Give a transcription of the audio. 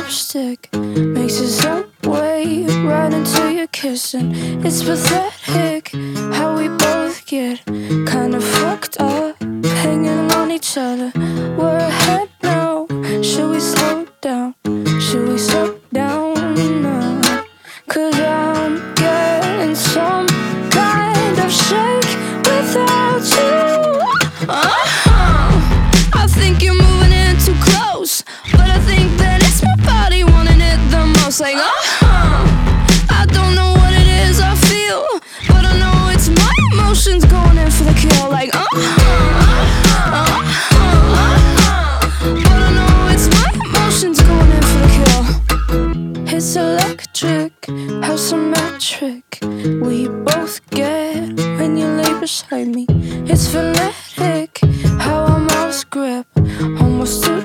lipstick makes its way right into your kissing. It's pathetic how we both get kinda fucked up, hanging on each other. We're ahead now. Should we slow down? Should we slow down now? 'Cause I'm getting some kind of shake without you. I think you're moving in too close, but I think that it's my body wanting it the most. Like, I don't know what it is I feel, but I know it's my emotions going in for the kill. Like, but I know it's my emotions going in for the kill. It's electric, how symmetric we both get when you lay beside me. It's phonetic, how our mouths grip almost